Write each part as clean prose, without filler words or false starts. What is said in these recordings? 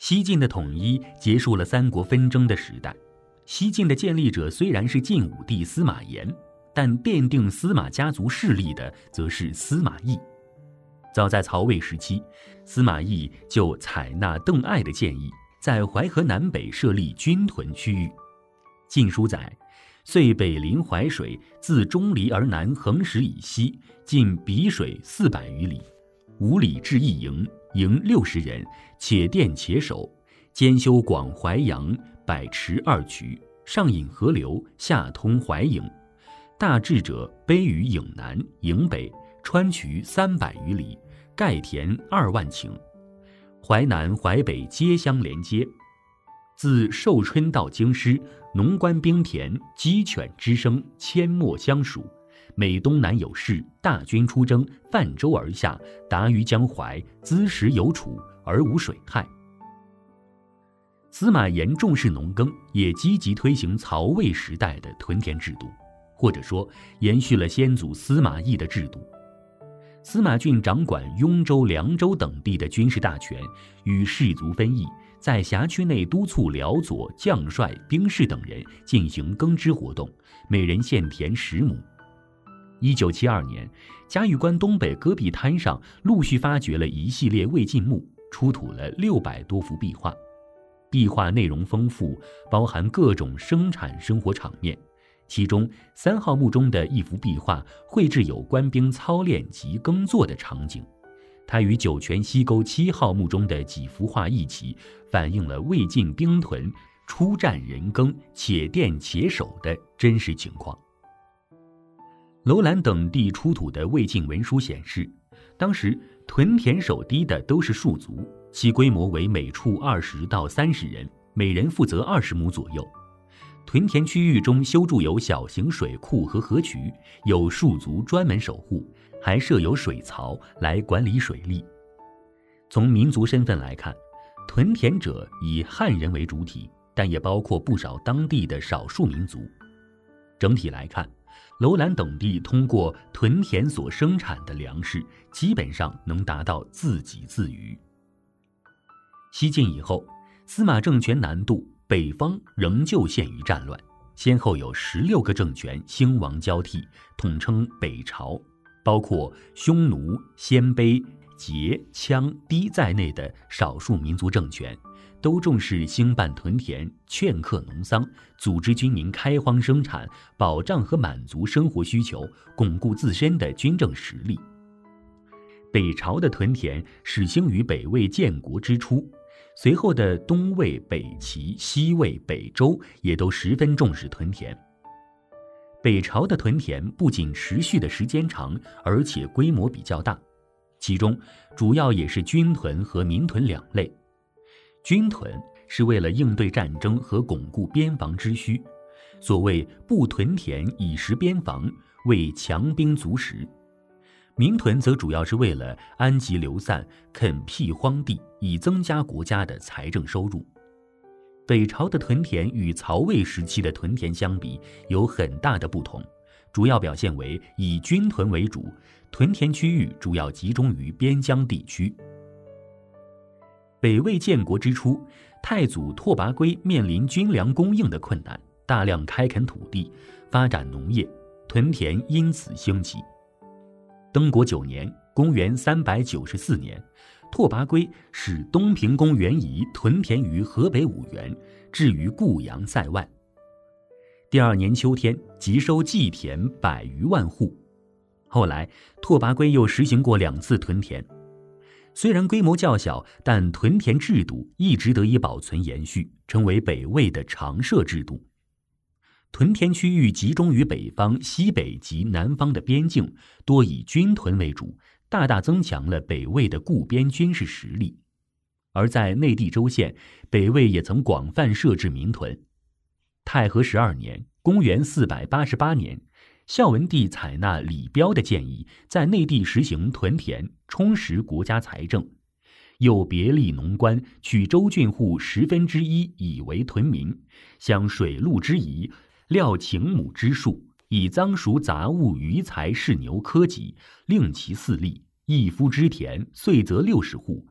西晋的统一结束了三国纷争的时代。西晋的建立者虽然是晋武帝司马炎，但奠定司马家族势力的则是司马懿。早在曹魏时期，司马懿就采纳邓艾的建议，在淮河南北设立军屯区域。晋书载，遂北临淮水，自钟离而南横10以西，近淝水400余里，5里置一营，营60人，且殿且守，兼修广淮阳100池2渠，上引河流，下通淮颍。大治者卑于颍南、颍北，川渠300余里，盖田2万顷，淮南、淮北皆相连接。自寿春到京师，农官兵田，鸡犬之声，阡陌相属。每东南有事，大军出征，泛舟而下，达于江淮，资食有储，而无水害。司马炎重视农耕，也积极推行曹魏时代的屯田制度，或者说延续了先祖司马懿的制度。司马峻掌管雍州、凉州等地的军事大权，与士族分役，在辖区内督促辽左、将帅、兵士等人进行耕织活动，每人限田10亩。1972年，嘉峪关东北戈壁滩上陆续发掘了一系列魏晋墓，出土了600多幅壁画。壁画内容丰富，包含各种生产生活场面。其中3号墓中的一幅壁画绘制有官兵操练及耕作的场景，它与酒泉西沟7号墓中的几幅画一起，反映了魏晋兵屯出战人耕，且殿且守的真实情况。楼兰等地出土的魏晋文书显示，当时屯田守堤的都是戍族，其规模为每处20到30人，每人负责20亩左右。屯田区域中修筑有小型水库和河渠，有戍族专门守护，还设有水槽来管理水利。从民族身份来看，屯田者以汉人为主体，但也包括不少当地的少数民族。整体来看，楼兰等地通过屯田所生产的粮食，基本上能达到自给自余。西晋以后，司马政权南渡，北方仍旧陷于战乱，先后有16个政权兴亡交替，统称北朝，包括匈奴、鲜卑、羯、羌、氐在内的少数民族政权，都重视兴办屯田，劝课农桑，组织军民开荒生产，保障和满足生活需求，巩固自身的军政实力。北朝的屯田始兴于北魏建国之初，随后的东魏、北齐、西魏、北周也都十分重视屯田。北朝的屯田不仅持续的时间长，而且规模比较大，其中主要也是军屯和民屯2类。军屯是为了应对战争和巩固边防之需，所谓不屯田以实边防，为强兵足食。民屯则主要是为了安集流散、垦辟荒地，以增加国家的财政收入。北朝的屯田与曹魏时期的屯田相比有很大的不同，主要表现为以军屯为主，屯田区域主要集中于边疆地区。北魏建国之初，太祖拓跋圭面临军粮供应的困难，大量开垦土地，发展农业，屯田因此兴起。登国9年，公元394年，拓跋圭使东平公元仪屯田于河北五原，置于固阳塞外。第2年秋天，即收祭田100余万户。后来，拓跋圭又实行过2次屯田。虽然规模较小，但屯田制度一直得以保存延续，成为北魏的常设制度。屯田区域集中于北方、西北及南方的边境，多以军屯为主，大大增强了北魏的固边军事实力。而在内地州县，北魏也曾广泛设置民屯。太和12年，公元488年，孝文帝采纳李彪的建议，在内地实行屯田，充实国家财政，又别立农官，取州郡户1/10以为屯民，享水陆之宜，料顷亩之数，以赃赎杂物、余财、士牛、科己，令其4吏，一夫之田，岁则60户，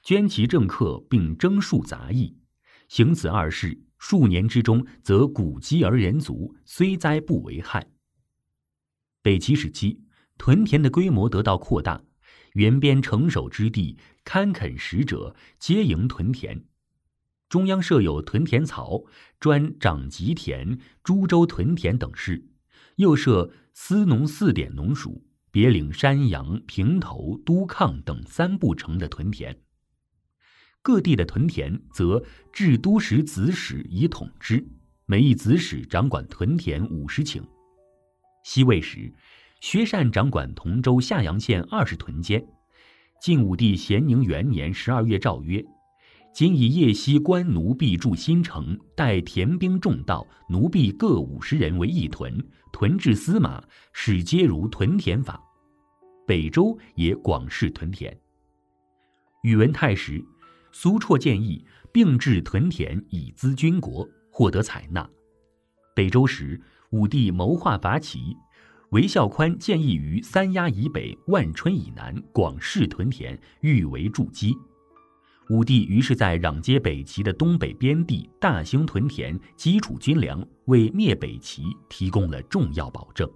捐其政客，并征戍杂役，行此二事，数年之中，则古积而人足，虽灾不为害。北齐时期，屯田的规模得到扩大，原边城守之地，堪垦食者，皆营屯田。中央设有屯田曹，专掌吉田、株洲屯田等事，又设司农4点农属，别领山阳、平头、都抗等3部城的屯田。各地的屯田则置都史子史以统之，每一子史掌管屯田50顷。西魏时，薛善掌管同州夏阳县20屯间。晋武帝咸宁元年12月诏曰：今以夜袭官奴婢筑新城，待田兵众到，奴婢各50人为一屯，屯至司马，使皆如屯田法。北周也广施屯田。宇文泰时，苏绰建议并置屯田以资军国，获得采纳。北周时，武帝谋划伐齐，韦孝宽建议于三峡以北、万春以南广施屯田，欲为筑基。武帝于是在壤接北齐的东北边地大兴屯田，基础军粮，为灭北齐提供了重要保证。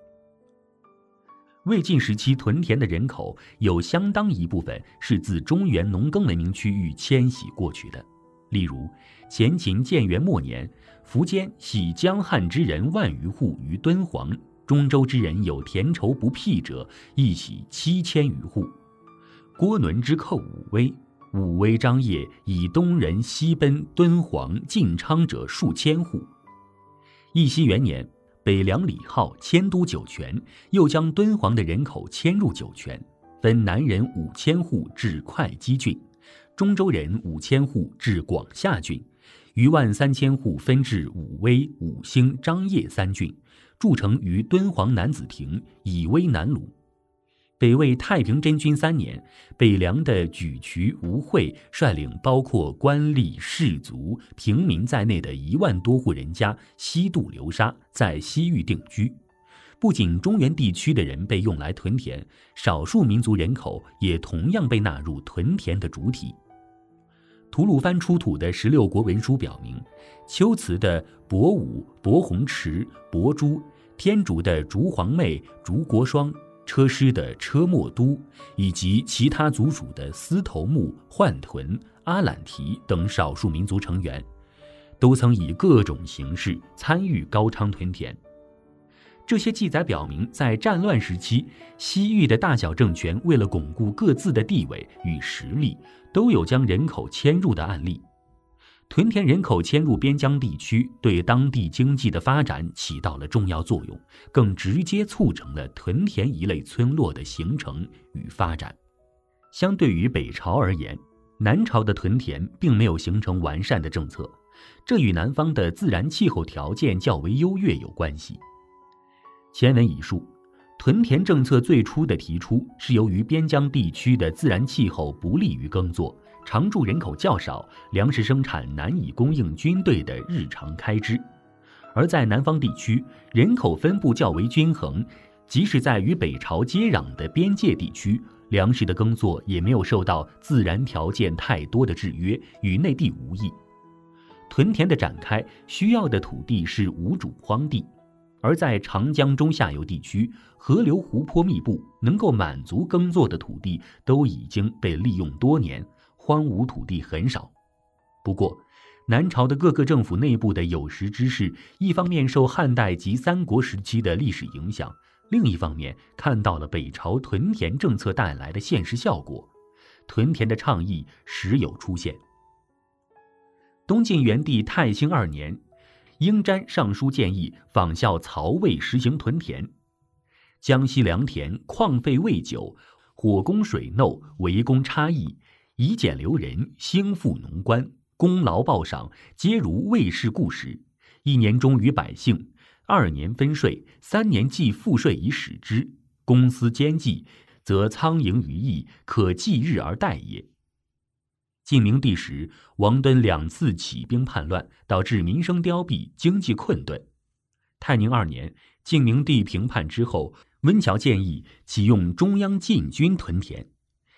魏晋时期屯田的人口有相当一部分是自中原农耕文明区域迁徙过去的。例如，前秦建元末年，苻坚徙江汉之人1万余户于敦煌，中州之人有田畴不辟者，亦徙7000余户。郭伦之寇武威，武威张掖以东人西奔敦煌、晋昌者数千户。义熙元年，北凉李浩迁都酒泉，又将敦煌的人口迁入酒泉，分南人5000户至会稽郡，中州人5000户至广夏郡，余13000户分至武威、武兴、张掖3郡，筑城于敦煌南子亭，以威南鲁。北魏太平真君3年，北凉的沮渠、吴会率领包括官吏、士族、平民在内的1万多户人家西渡流沙，在西域定居。不仅中原地区的人被用来屯田，少数民族人口也同样被纳入屯田的主体。吐鲁番出土的16国文书表明，龟兹的伯武、伯鸿池、伯珠，天竺的竺黄昧、竺国霜，车师的车莫都，以及其他族属的司头目、浣屯、阿懒提等少数民族成员，都曾以各种形式参与高昌屯田。这些记载表明，在战乱时期，西域的大小政权为了巩固各自的地位与实力，都有将人口迁入的案例。屯田人口迁入边疆地区，对当地经济的发展起到了重要作用，更直接促成了屯田一类村落的形成与发展。相对于北朝而言，南朝的屯田并没有形成完善的政策，这与南方的自然气候条件较为优越有关系。前文已述，屯田政策最初的提出是由于边疆地区的自然气候不利于耕作，常住人口较少，粮食生产难以供应军队的日常开支。而在南方地区，人口分布较为均衡，即使在与北朝接壤的边界地区，粮食的耕作也没有受到自然条件太多的制约，与内地无异。屯田的展开需要的土地是无主荒地，而在长江中下游地区，河流湖泊密布，能够满足耕作的土地都已经被利用多年，荒芜土地很少。不过，南朝的各个政府内部的有识之士，一方面受汉代及三国时期的历史影响，另一方面看到了北朝屯田政策带来的现实效果，屯田的倡议时有出现。东晋元帝太兴2年，英瞻上书建议仿效曹魏实行屯田。江西良田旷废未久，火攻水漏，围攻差役，以俭留人，兴富农官，功劳报赏皆如魏氏故时。1年忠于百姓，2年分税，3年计赋税以使之。公私兼济，则苍蝇于邑，可计日而待也。晋明帝时，王敦2次起兵叛乱，导致民生凋敝，经济困顿。泰宁2年，晋明帝平叛之后，温峤建议启用中央禁军屯田。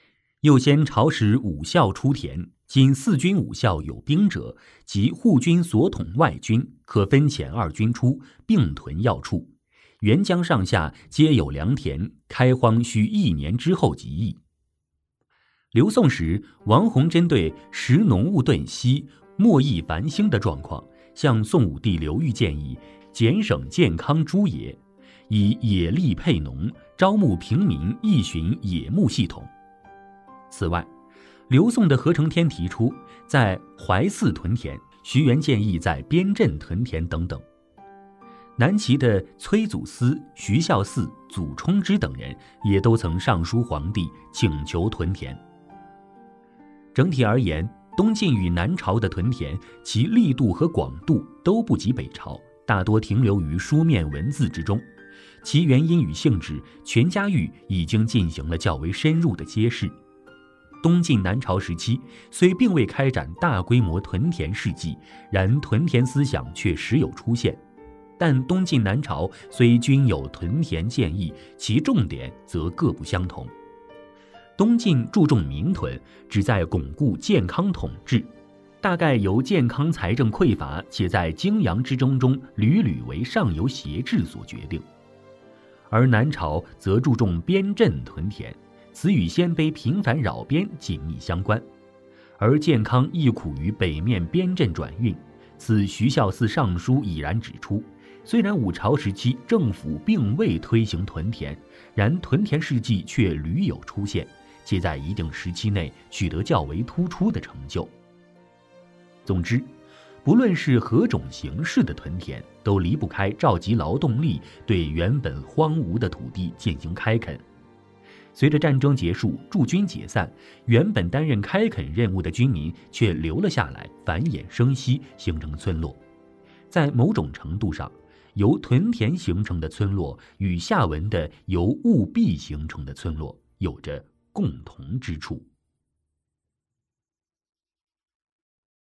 又先朝使武校出田，今四军武校有兵者，即护军所统外军，可分遣二军出，并屯要处。沅江上下皆有良田，开荒需1年之后即易。刘宋时，王弘针对食农务顿息、莫益繁兴的状况，向宋武帝刘裕建议减省健康诸野，以野力配农，招募平民，易循野牧系统。此外，刘宋的何承天提出在淮泗屯田，徐元建议在边镇屯田等等。南齐的崔祖思、徐孝嗣、祖冲之等人也都曾上书皇帝请求屯田。整体而言，东晋与南朝的屯田，其力度和广度都不及北朝，大多停留于书面文字之中。其原因与性质，全家玉已经进行了较为深入的揭示。东晋南朝时期虽并未开展大规模屯田事迹，然屯田思想却时有出现。但东晋南朝虽均有屯田建议，其重点则各不相同。东晋注重民屯，旨在巩固健康统治，大概由健康财政匮乏且在泾阳之争中屡屡为上游挟制所决定。而南朝则注重边镇屯田，此与鲜卑频繁扰边紧密相关。而健康亦苦于北面边镇转运，此徐孝嗣上书已然指出，虽然武朝时期政府并未推行屯田，然屯田事迹却屡有出现，且在一定时期内取得较为突出的成就。总之，不论是何种形式的屯田，都离不开召集劳动力对原本荒芜的土地进行开垦。随着战争结束，驻军解散，原本担任开垦任务的军民却留了下来，繁衍生息，形成村落。在某种程度上，由屯田形成的村落与下文的由务必形成的村落有着共同之处。